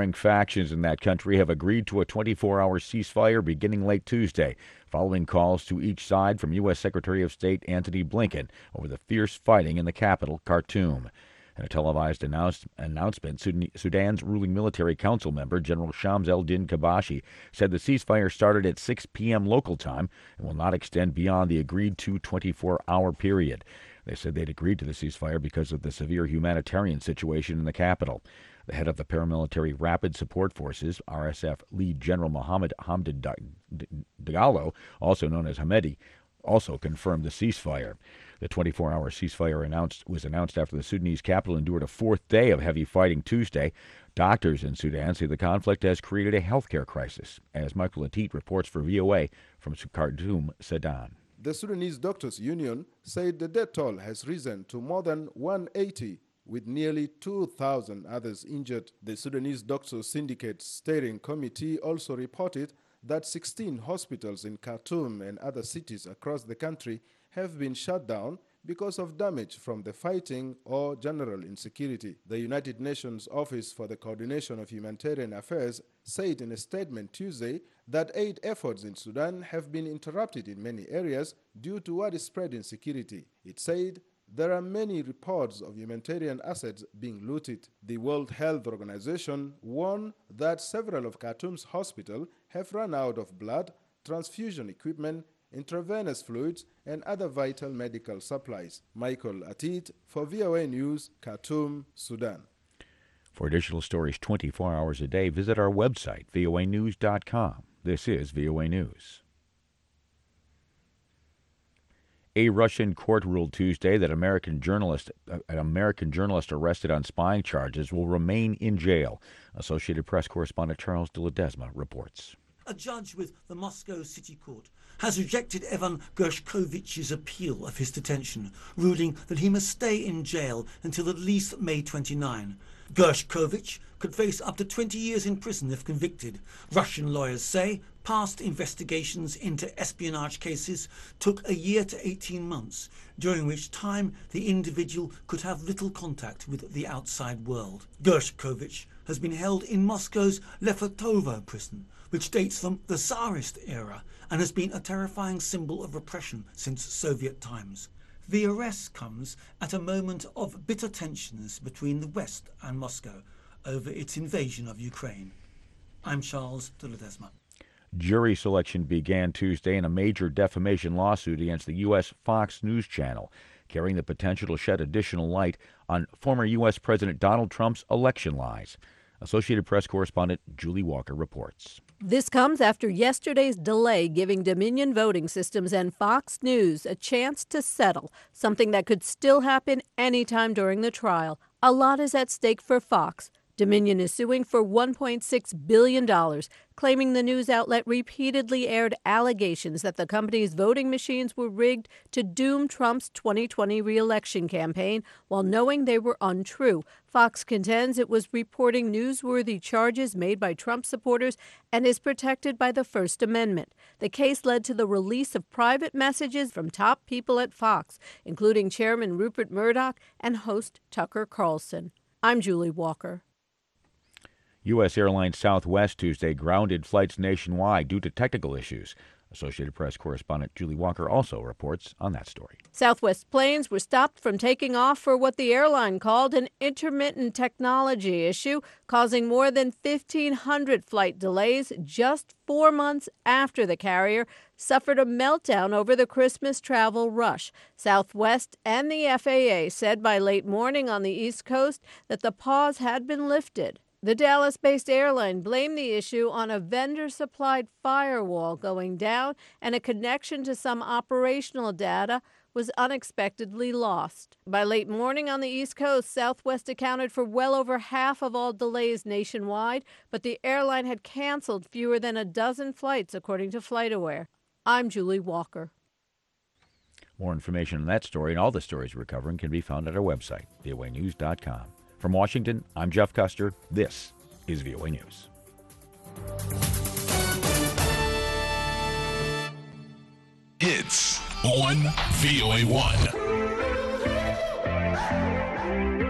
Warring factions in that country have agreed to a 24-hour ceasefire beginning late Tuesday, following calls to each side from U.S. Secretary of State Antony Blinken over the fierce fighting in the capital, Khartoum. In a televised announcement, Sudan's ruling military council member, General Shams el-Din Kabashi, said the ceasefire started at 6 p.m. local time and will not extend beyond the agreed-to 24-hour period. They said they'd agreed to the ceasefire because of the severe humanitarian situation in the capital. The head of the paramilitary Rapid Support Forces, RSF Lead General Mohammed Hamdan Dagalo, also known as Hamedi, also confirmed the ceasefire. The 24-hour ceasefire was announced after the Sudanese capital endured a fourth day of heavy fighting Tuesday. Doctors in Sudan say the conflict has created a healthcare crisis, as Michael Latit reports for VOA from Khartoum, Sudan. The Sudanese Doctors Union said the death toll has risen to more than 180, with nearly 2,000 others injured. The Sudanese Doctors Syndicate Steering Committee also reported that 16 hospitals in Khartoum and other cities across the country have been shut down because of damage from the fighting or general insecurity. The United Nations Office for the Coordination of Humanitarian Affairs said in a statement Tuesday that aid efforts in Sudan have been interrupted in many areas due to widespread insecurity. It said there are many reports of humanitarian assets being looted. The World Health Organization warned that several of Khartoum's hospitals have run out of blood, transfusion equipment, intravenous fluids, and other vital medical supplies. Michael Atit for VOA News, Khartoum, Sudan. For additional stories 24 hours a day, visit our website, voanews.com. This is VOA News. A Russian court ruled Tuesday that an American journalist arrested on spying charges will remain in jail. Associated Press correspondent Charles de Ledesma reports. A judge with the Moscow City Court has rejected Evan Gershkovich's appeal of his detention, ruling that he must stay in jail until at least May 29. Gershkovich could face up to 20 years in prison if convicted. Russian lawyers say past investigations into espionage cases took a year to 18 months, during which time the individual could have little contact with the outside world. Gershkovich has been held in Moscow's Lefortovo prison, which dates from the Tsarist era and has been a terrifying symbol of repression since Soviet times. The arrest comes at a moment of bitter tensions between the West and Moscow over its invasion of Ukraine. I'm Charles de Ledesma. Jury selection began Tuesday in a major defamation lawsuit against the U.S. Fox News Channel, carrying the potential to shed additional light on former U.S. President Donald Trump's election lies. Associated Press correspondent Julie Walker reports. This comes after yesterday's delay giving Dominion Voting Systems and Fox News a chance to settle, something that could still happen anytime during the trial. A lot is at stake for Fox. Dominion is suing for $1.6 billion, claiming the news outlet repeatedly aired allegations that the company's voting machines were rigged to doom Trump's 2020 re-election campaign while knowing they were untrue. Fox contends it was reporting newsworthy charges made by Trump supporters and is protected by the First Amendment. The case led to the release of private messages from top people at Fox, including Chairman Rupert Murdoch and host Tucker Carlson. I'm Julie Walker. U.S. Airlines Southwest Tuesday grounded flights nationwide due to technical issues. Associated Press correspondent Julie Walker also reports on that story. Southwest planes were stopped from taking off for what the airline called an intermittent technology issue, causing more than 1,500 flight delays just 4 months after the carrier suffered a meltdown over the Christmas travel rush. Southwest and the FAA said by late morning on the East Coast that the pause had been lifted. The Dallas-based airline blamed the issue on a vendor-supplied firewall going down, and a connection to some operational data was unexpectedly lost. By late morning on the East Coast, Southwest accounted for well over half of all delays nationwide, but the airline had canceled fewer than a dozen flights, according to FlightAware. I'm Julie Walker. More information on that story and all the stories we're covering can be found at our website, voanews.com. From Washington, I'm Jeff Custer. This is VOA News. It's on VOA1.